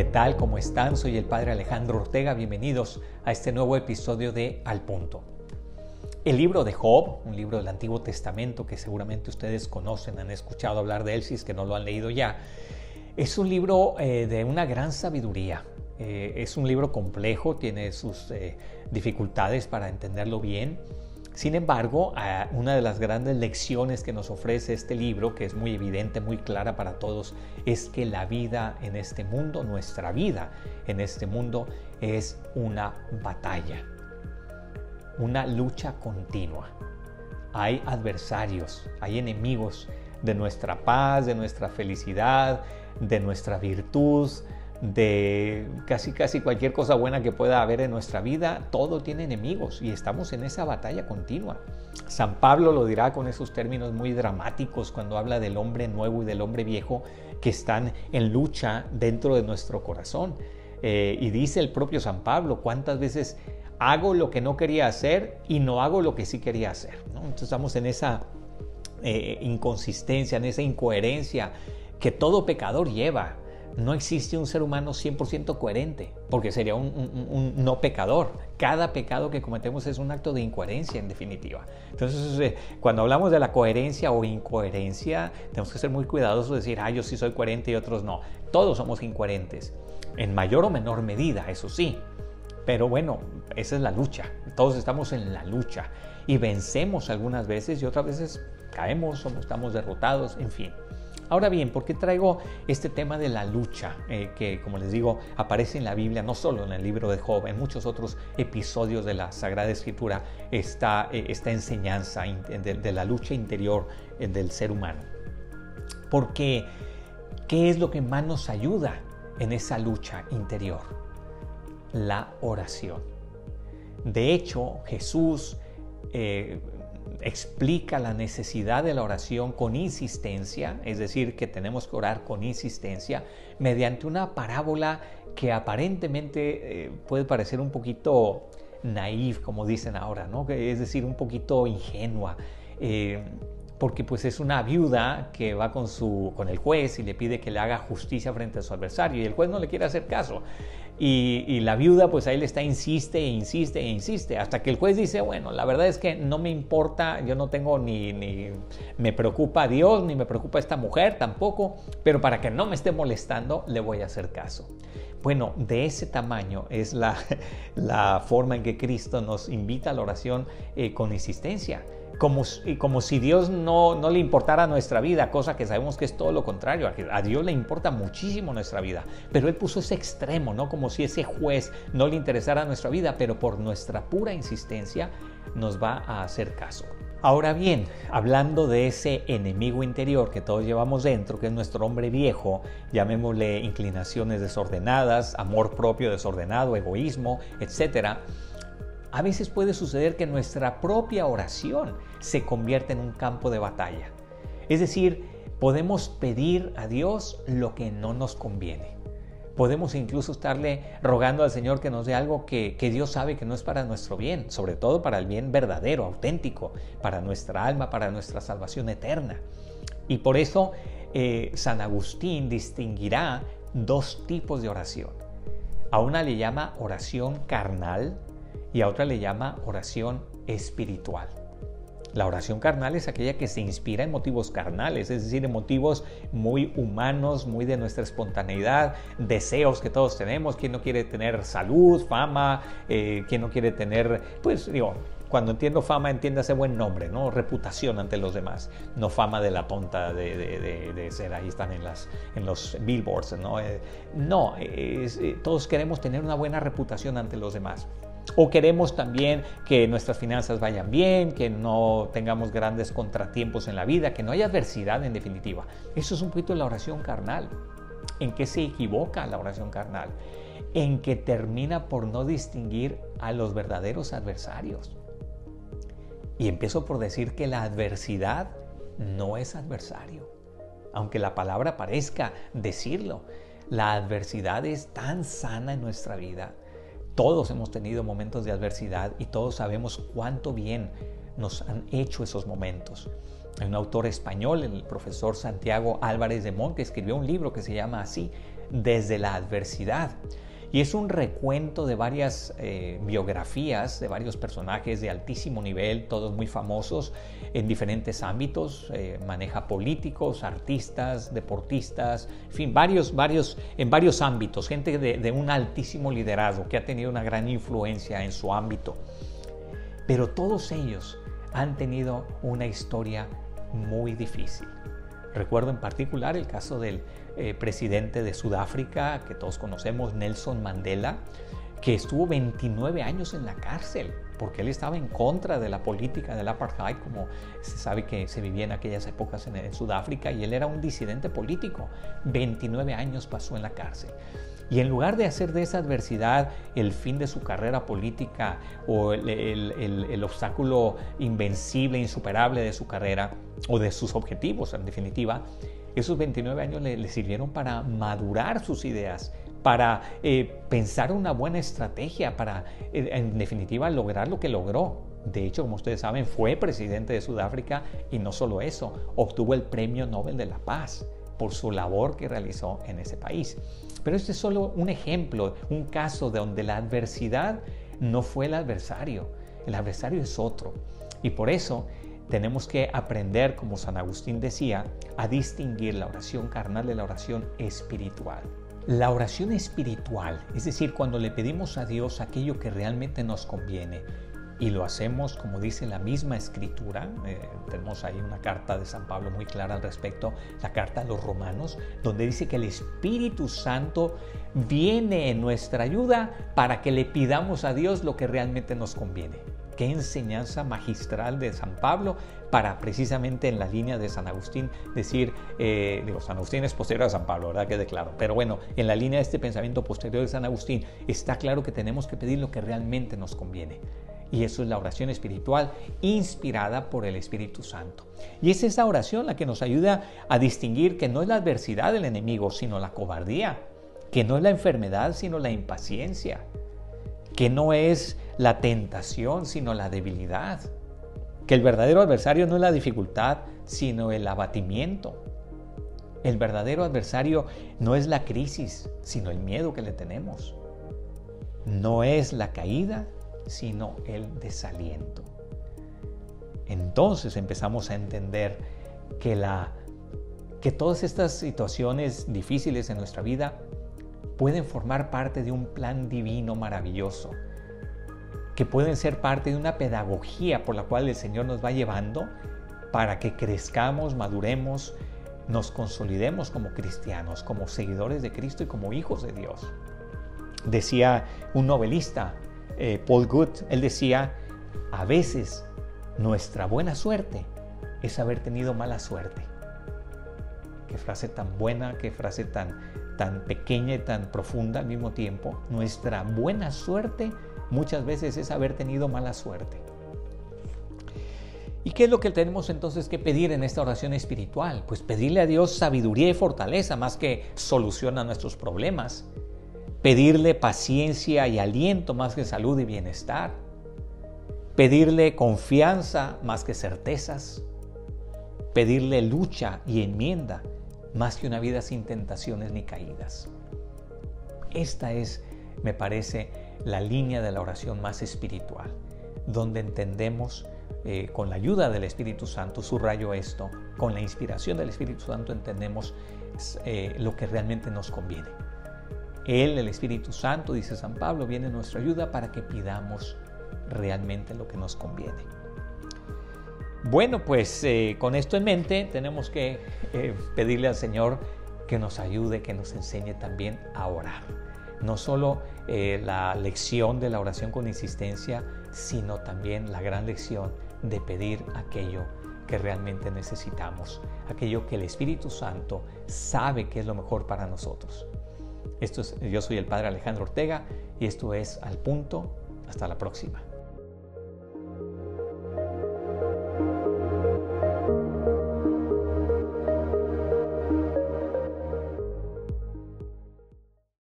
tal? ¿Cómo están? Soy el Padre Alejandro Ortega. Bienvenidos a este nuevo episodio de Al Punto. El libro de Job, un libro del Antiguo Testamento que seguramente ustedes conocen, han escuchado hablar de él si es que no lo han leído ya, es un libro de una gran sabiduría. Es un libro complejo, tiene sus dificultades para entenderlo bien. Sin embargo, una de las grandes lecciones que nos ofrece este libro, que es muy evidente, muy clara para todos, es que la vida en este mundo, nuestra vida en este mundo, es una batalla, una lucha continua. Hay adversarios, hay enemigos de nuestra paz, de nuestra felicidad, de nuestra virtud, de casi cualquier cosa buena que pueda haber en nuestra vida. Todo tiene enemigos y estamos en esa batalla continua. San Pablo lo dirá con esos términos muy dramáticos cuando habla del hombre nuevo y del hombre viejo que están en lucha dentro de nuestro corazón. Y dice el propio San Pablo: ¿cuántas veces hago lo que no quería hacer y no hago lo que sí quería hacer? ¿No? Entonces estamos en esa inconsistencia, en esa incoherencia que todo pecador lleva. No existe un ser humano 100% coherente, porque sería un no pecador. Cada pecado que cometemos es un acto de incoherencia, en definitiva. Entonces, cuando hablamos de la coherencia o incoherencia, tenemos que ser muy cuidadosos de decir, yo sí soy coherente y otros no. Todos somos incoherentes, en mayor o menor medida, eso sí. Pero bueno, esa es la lucha. Todos estamos en la lucha y vencemos algunas veces y otras veces caemos o estamos derrotados, en fin. Ahora bien, ¿por qué traigo este tema de la lucha? Que, como les digo, aparece en la Biblia, no solo en el libro de Job, en muchos otros episodios de la Sagrada Escritura, esta enseñanza de la lucha interior del ser humano. Porque, ¿qué es lo que más nos ayuda en esa lucha interior? La oración. De hecho, Jesús explica la necesidad de la oración con insistencia, es decir, que tenemos que orar con insistencia, mediante una parábola que aparentemente puede parecer un poquito naif, como dicen ahora, ¿no? Es decir, un poquito ingenua, porque pues es una viuda que va con el juez y le pide que le haga justicia frente a su adversario, y el juez no le quiere hacer caso. Y la viuda pues ahí le está insiste e insiste e insiste hasta que el juez dice, bueno, la verdad es que no me importa, yo no tengo ni me preocupa a Dios, ni me preocupa a esta mujer tampoco, pero para que no me esté molestando le voy a hacer caso. Bueno, de ese tamaño es la forma en que Cristo nos invita a la oración con insistencia. Como si Dios no le importara nuestra vida, cosa que sabemos que es todo lo contrario. A Dios le importa muchísimo nuestra vida, pero Él puso ese extremo, ¿no? Como si ese juez no le interesara nuestra vida, pero por nuestra pura insistencia nos va a hacer caso. Ahora bien, hablando de ese enemigo interior que todos llevamos dentro, que es nuestro hombre viejo, llamémosle inclinaciones desordenadas, amor propio desordenado, egoísmo, etcétera. A veces puede suceder que nuestra propia oración se convierta en un campo de batalla. Es decir, podemos pedir a Dios lo que no nos conviene. Podemos incluso estarle rogando al Señor que nos dé algo que Dios sabe que no es para nuestro bien, sobre todo para el bien verdadero, auténtico, para nuestra alma, para nuestra salvación eterna. Y por eso San Agustín distinguirá dos tipos de oración. A una le llama oración carnal, y a otra le llama oración espiritual. La oración carnal es aquella que se inspira en motivos carnales, es decir, en motivos muy humanos, muy de nuestra espontaneidad, deseos que todos tenemos. ¿Quién no quiere tener salud, fama? ¿Quién no quiere tener, cuando entiendo fama, entiéndase buen nombre, ¿no? Reputación ante los demás, no fama de la tonta de ser, ahí están en los billboards, ¿no? Todos queremos tener una buena reputación ante los demás. O queremos también que nuestras finanzas vayan bien, que no tengamos grandes contratiempos en la vida, que no haya adversidad en definitiva. Eso es un poquito la oración carnal. ¿En qué se equivoca la oración carnal? En que termina por no distinguir a los verdaderos adversarios. Y empiezo por decir que la adversidad no es adversario. Aunque la palabra parezca decirlo, la adversidad es tan sana en nuestra vida. Todos hemos tenido momentos de adversidad y todos sabemos cuánto bien nos han hecho esos momentos. Hay un autor español, el profesor Santiago Álvarez de Montt, que escribió un libro que se llama así, desde la adversidad. Y es un recuento de varias biografías de varios personajes de altísimo nivel, todos muy famosos en diferentes ámbitos. Maneja políticos, artistas, deportistas, en fin, en varios ámbitos. Gente de un altísimo liderazgo que ha tenido una gran influencia en su ámbito. Pero todos ellos han tenido una historia muy difícil. Recuerdo en particular el caso del presidente de Sudáfrica, que todos conocemos, Nelson Mandela, que estuvo 29 años en la cárcel porque él estaba en contra de la política del apartheid, como se sabe que se vivía en aquellas épocas en Sudáfrica, y él era un disidente político. 29 años pasó en la cárcel. Y en lugar de hacer de esa adversidad el fin de su carrera política o el obstáculo invencible, insuperable de su carrera o de sus objetivos, en definitiva, esos 29 años le sirvieron para madurar sus ideas, para pensar una buena estrategia, para, en definitiva, lograr lo que logró. De hecho, como ustedes saben, fue presidente de Sudáfrica y no solo eso, obtuvo el Premio Nobel de la Paz por su labor que realizó en ese país. Pero este es solo un ejemplo, un caso de donde la adversidad no fue el adversario es otro. Y por eso tenemos que aprender, como San Agustín decía, a distinguir la oración carnal de la oración espiritual. La oración espiritual, es decir, cuando le pedimos a Dios aquello que realmente nos conviene, y lo hacemos como dice la misma Escritura. Tenemos ahí una carta de San Pablo muy clara al respecto, la carta a los Romanos, donde dice que el Espíritu Santo viene en nuestra ayuda para que le pidamos a Dios lo que realmente nos conviene. Qué enseñanza magistral de San Pablo para precisamente en la línea de San Agustín decir, San Agustín es posterior a San Pablo, ¿verdad? Quede claro. Pero bueno, en la línea de este pensamiento posterior de San Agustín está claro que tenemos que pedir lo que realmente nos conviene. Y eso es la oración espiritual inspirada por el Espíritu Santo. Y es esa oración la que nos ayuda a distinguir que no es la adversidad del enemigo, sino la cobardía, que no es la enfermedad, sino la impaciencia, que no es la tentación, sino la debilidad, que el verdadero adversario no es la dificultad, sino el abatimiento. El verdadero adversario no es la crisis, sino el miedo que le tenemos. No es la caída, sino el desaliento. Entonces empezamos a entender que todas estas situaciones difíciles en nuestra vida pueden formar parte de un plan divino maravilloso, que pueden ser parte de una pedagogía por la cual el Señor nos va llevando para que crezcamos, maduremos, nos consolidemos como cristianos, como seguidores de Cristo y como hijos de Dios. Decía un novelista, Paul Good, él decía, a veces nuestra buena suerte es haber tenido mala suerte. Qué frase tan buena, qué frase tan pequeña y tan profunda al mismo tiempo. Nuestra buena suerte muchas veces es haber tenido mala suerte. ¿Y qué es lo que tenemos entonces que pedir en esta oración espiritual? Pues pedirle a Dios sabiduría y fortaleza más que solución a nuestros problemas. Pedirle paciencia y aliento más que salud y bienestar. Pedirle confianza más que certezas. Pedirle lucha y enmienda más que una vida sin tentaciones ni caídas. Esta es, me parece, la línea de la oración más espiritual, donde entendemos con la ayuda del Espíritu Santo, subrayo esto, con la inspiración del Espíritu Santo entendemos lo que realmente nos conviene. Él, el Espíritu Santo, dice San Pablo, viene en nuestra ayuda para que pidamos realmente lo que nos conviene. Bueno, pues con esto en mente tenemos que pedirle al Señor que nos ayude, que nos enseñe también a orar. No solo la lección de la oración con insistencia, sino también la gran lección de pedir aquello que realmente necesitamos, aquello que el Espíritu Santo sabe que es lo mejor para nosotros. Yo soy el Padre Alejandro Ortega y esto es Al Punto. Hasta la próxima.